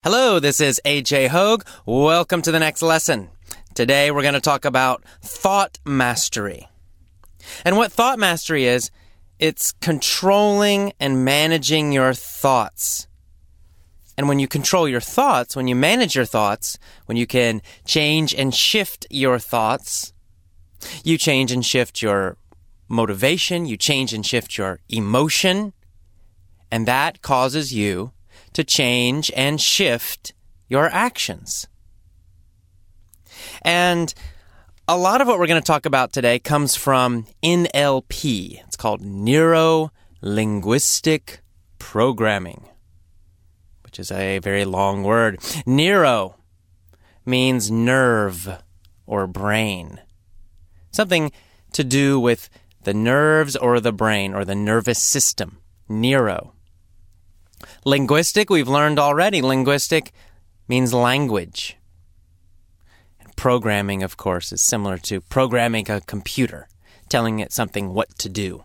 Hello, this is AJ Hogue. Welcome to the next lesson. Today we're going to talk about thought mastery. And what thought mastery is, it's controlling and managing your thoughts. And when you control your thoughts, when you manage your thoughts, when you can change and shift your thoughts, you change and shift your motivation, you change and shift your emotion, and that causes you to change and shift your actions. And a lot of what we're going to talk about today comes from NLP. It's called Neuro-Linguistic Programming, which is a very long word. Neuro means nerve or brain. Something to do with the nerves or the brain or the nervous system. Neuro. Linguistic, we've learned already. Linguistic means language. And programming, of course, is similar to programming a computer, telling it something what to do.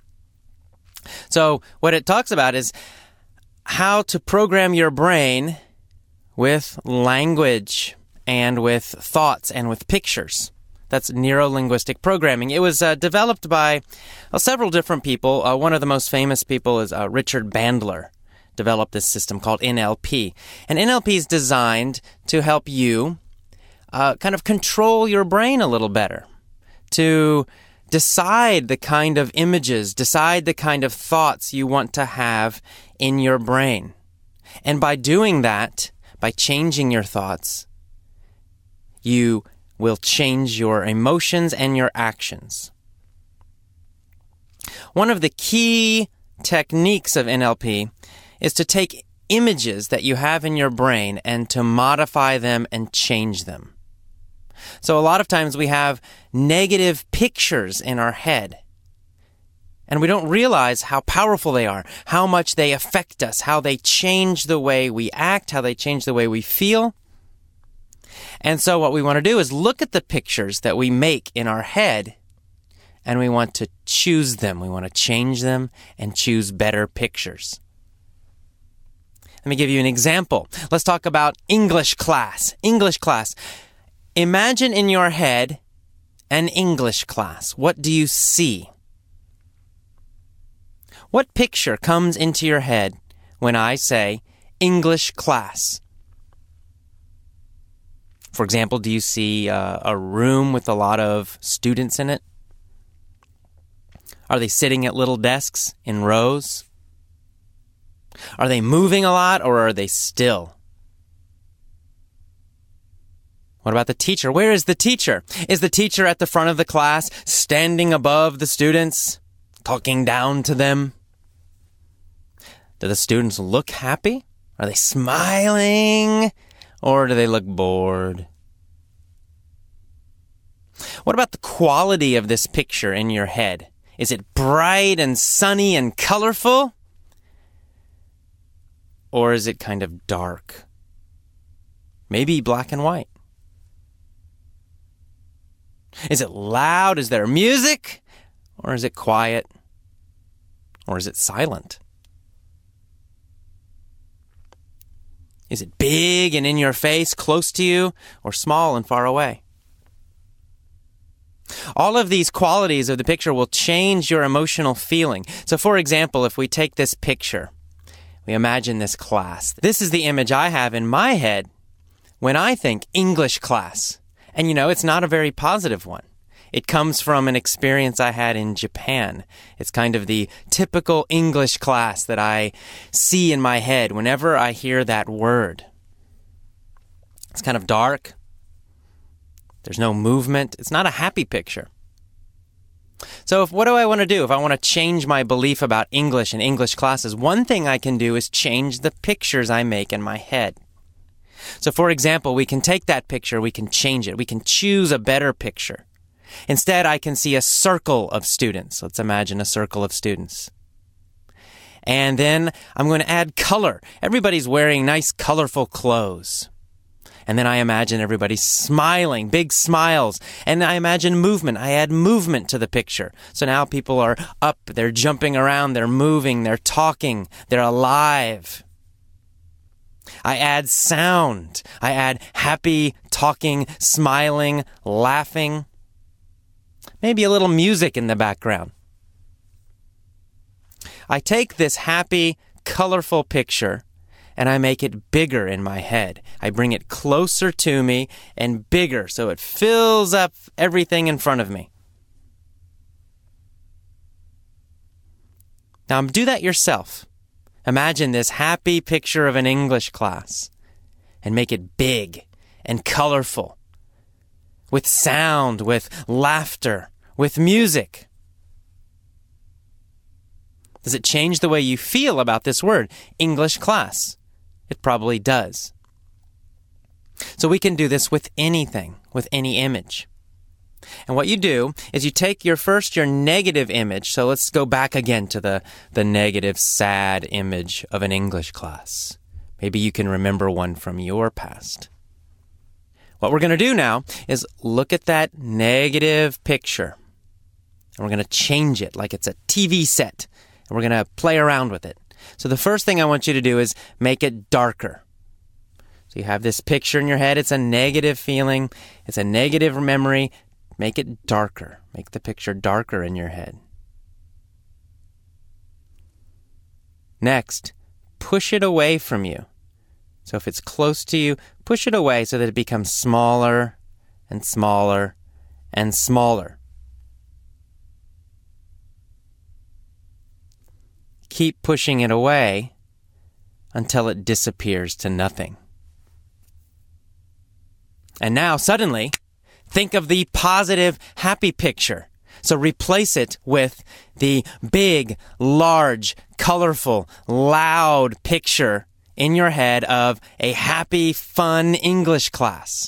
So what it talks about is how to program your brain with language and with thoughts and with pictures. That's neuro-linguistic programming. It was developed by several different people. One of the most famous people is Richard Bandler. Developed this system called NLP. And NLP is designed to help you kind of control your brain a little better, to decide the kind of images, decide the kind of thoughts you want to have in your brain. And by doing that, by changing your thoughts, you will change your emotions and your actions. One of the key techniques of NLP is to take images that you have in your brain and to modify them and change them. So a lot of times we have negative pictures in our head, and we don't realize how powerful they are, how much they affect us, how they change the way we act, how they change the way we feel. And so what we want to do is look at the pictures that we make in our head, and we want to choose them. We want to change them and choose better pictures. Let me give you an example. Let's talk about English class. English class. Imagine in your head an English class. What do you see? What picture comes into your head when I say English class? For example, do you see a room with a lot of students in it? Are they sitting at little desks in rows? Are they moving a lot, or are they still? What about the teacher? Where is the teacher? Is the teacher at the front of the class, standing above the students, talking down to them? Do the students look happy? Are they smiling? Or do they look bored? What about the quality of this picture in your head? Is it bright and sunny and colorful? Or is it kind of dark? Maybe black and white. Is it loud? Is there music? Or is it quiet? Or is it silent? Is it big and in your face, close to you, or small and far away? All of these qualities of the picture will change your emotional feeling. So for example, if we take this picture, we imagine this class. This is the image I have in my head when I think English class. And you know, it's not a very positive one. It comes from an experience I had in Japan. It's kind of the typical English class that I see in my head whenever I hear that word. It's kind of dark. There's no movement. It's not a happy picture. So what do I want to do? If I want to change my belief about English and English classes, one thing I can do is change the pictures I make in my head. So for example, we can take that picture, we can change it. We can choose a better picture. Instead, I can see a circle of students. Let's imagine a circle of students. And then I'm going to add color. Everybody's wearing nice, colorful clothes. And then I imagine everybody smiling, big smiles. And I imagine movement. I add movement to the picture. So now people are up, they're jumping around, they're moving, they're talking, they're alive. I add sound. I add happy, talking, smiling, laughing. Maybe a little music in the background. I take this happy, colorful picture and I make it bigger in my head. I bring it closer to me and bigger so it fills up everything in front of me. Now do that yourself. Imagine this happy picture of an English class and make it big and colorful with sound, with laughter, with music. Does it change the way you feel about this word, English class? It probably does. So we can do this with anything, with any image. And what you do is you take your negative image. So let's go back again to the negative, sad image of an English class. Maybe you can remember one from your past. What we're going to do now is look at that negative picture. And we're going to change it like it's a TV set. And we're going to play around with it. So the first thing I want you to do is make it darker. So you have this picture in your head. It's a negative feeling. It's a negative memory. Make it darker. Make the picture darker in your head. Next, push it away from you. So if it's close to you, push it away so that it becomes smaller and smaller and smaller. Keep pushing it away until it disappears to nothing. And now, suddenly, think of the positive, happy picture. So replace it with the big, large, colorful, loud picture in your head of a happy, fun English class.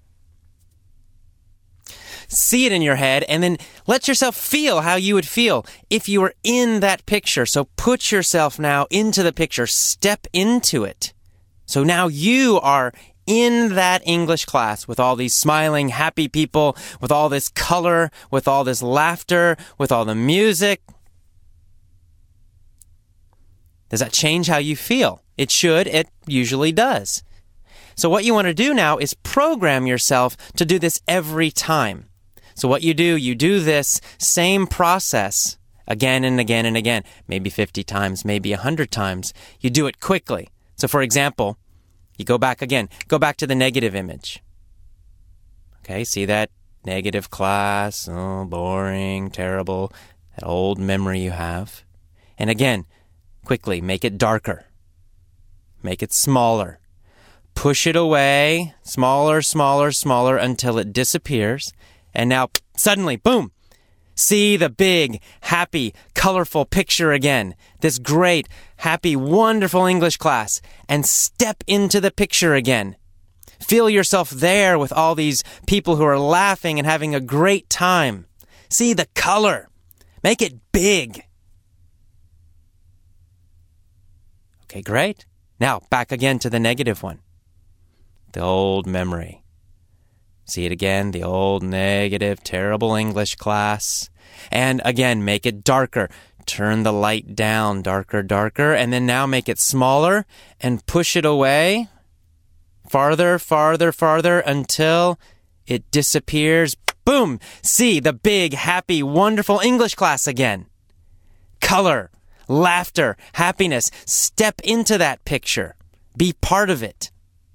See it in your head and then let yourself feel how you would feel if you were in that picture. So put yourself now into the picture. Step into it. So now you are in that English class with all these smiling, happy people, with all this color, with all this laughter, with all the music. Does that change how you feel? It should. It usually does. So what you want to do now is program yourself to do this every time. So what you do this same process again and again and again, maybe 50 times, maybe 100 times. You do it quickly. So for example, you go back to the negative image. Okay, see that negative class, oh, boring, terrible, that old memory you have. And again, quickly, make it darker. Make it smaller. Push it away, smaller, smaller, smaller, until it disappears. And now, suddenly, boom! See the big, happy, colorful picture again. This great, happy, wonderful English class. And step into the picture again. Feel yourself there with all these people who are laughing and having a great time. See the color. Make it big. Okay, great. Now, back again to the negative one. The old memory. See it again, the old negative, terrible English class. And again, make it darker. Turn the light down, darker, darker. And then now make it smaller and push it away. Farther, farther, farther until it disappears. Boom! See the big, happy, wonderful English class again. Color, laughter, happiness. Step into that picture. Be part of it.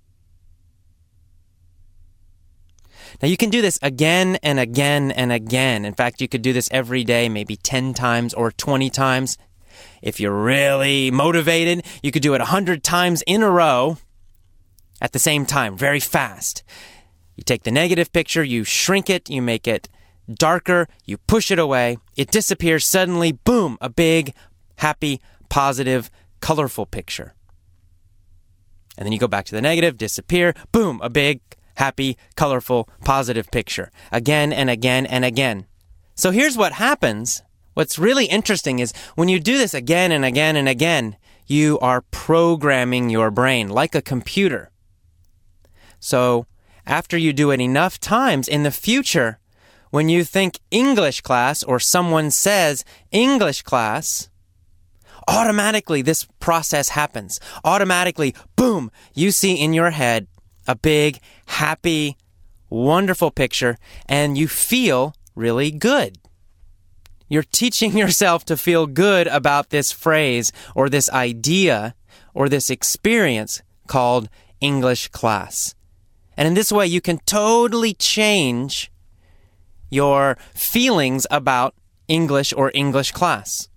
Now, you can do this again and again and again. In fact, you could do this every day, maybe 10 times or 20 times. If you're really motivated, you could do it 100 times in a row at the same time, very fast. You take the negative picture, you shrink it, you make it darker, you push it away, it disappears suddenly, boom, a big, happy, positive, colorful picture. And then you go back to the negative, disappear, boom, a big, happy, colorful, positive picture. Again and again and again. So here's what happens. What's really interesting is when you do this again and again and again, you are programming your brain like a computer. So after you do it enough times in the future, when you think English class or someone says English class, automatically this process happens. Automatically, boom, you see in your head a big, happy, wonderful picture, and you feel really good. You're teaching yourself to feel good about this phrase or this idea or this experience called English class. And in this way, you can totally change your feelings about English or English class.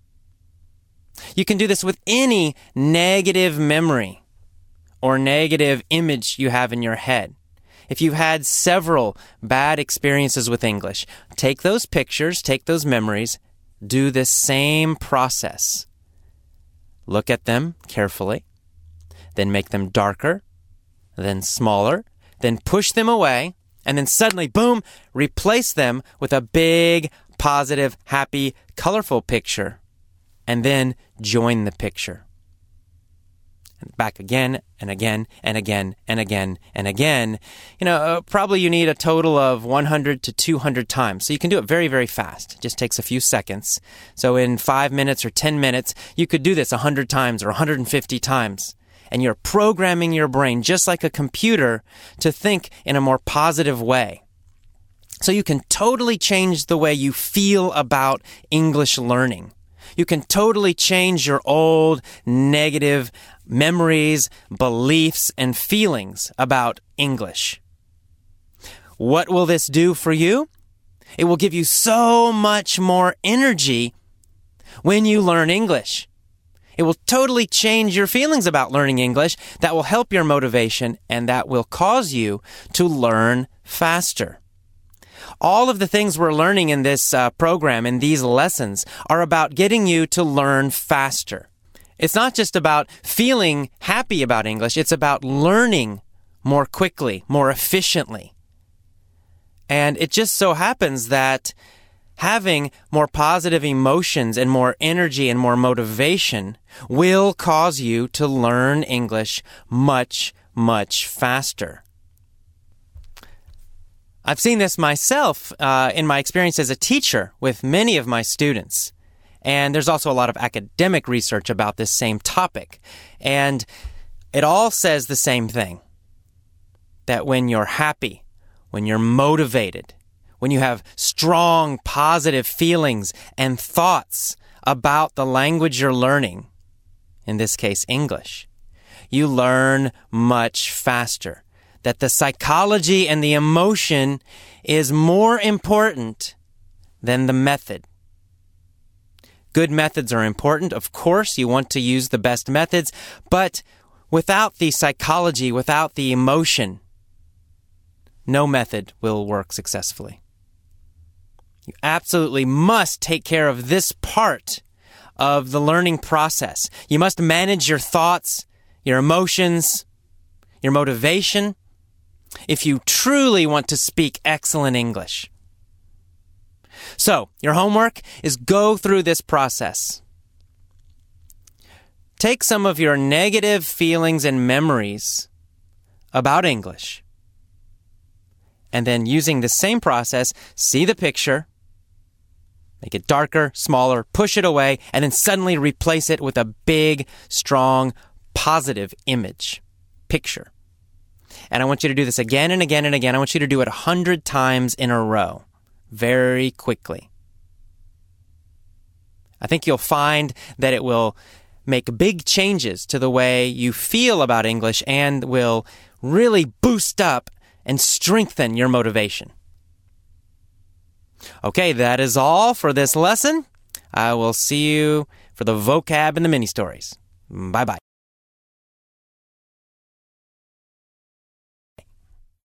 You can do this with any negative memory or negative image you have in your head. If you've had several bad experiences with English, take those pictures, take those memories, do this same process. Look at them carefully, then make them darker, then smaller, then push them away, and then suddenly, boom, replace them with a big, positive, happy, colorful picture, and then join the picture. And back again and again and again and again and again. Probably you need a total of 100 to 200 times. So you can do it very, very fast. It just takes a few seconds. So in 5 minutes or 10 minutes, you could do this 100 times or 150 times. And you're programming your brain, just like a computer, to think in a more positive way. So you can totally change the way you feel about English learning. You can totally change your old negative memories, beliefs, and feelings about English. What will this do for you? It will give you so much more energy when you learn English. It will totally change your feelings about learning English. That will help your motivation, and that will cause you to learn faster. All of the things we're learning in this program, in these lessons, are about getting you to learn faster. It's not just about feeling happy about English. It's about learning more quickly, more efficiently. And it just so happens that having more positive emotions and more energy and more motivation will cause you to learn English much, much faster. I've seen this myself in my experience as a teacher with many of my students. And there's also a lot of academic research about this same topic. And it all says the same thing. That when you're happy, when you're motivated, when you have strong, positive feelings and thoughts about the language you're learning, in this case, English, you learn much faster. That the psychology and the emotion is more important than the method. Good methods are important. Of course, you want to use the best methods, but without the psychology, without the emotion, no method will work successfully. You absolutely must take care of this part of the learning process. You must manage your thoughts, your emotions, your motivation, if you truly want to speak excellent English. So, your homework is go through this process. Take some of your negative feelings and memories about English, and then using the same process, see the picture, make it darker, smaller, push it away, and then suddenly replace it with a big, strong, positive image, picture. And I want you to do this again and again and again. I want you to do it 100 times in a row, very quickly. I think you'll find that it will make big changes to the way you feel about English and will really boost up and strengthen your motivation. Okay, that is all for this lesson. I will see you for the vocab and the mini stories. Bye-bye.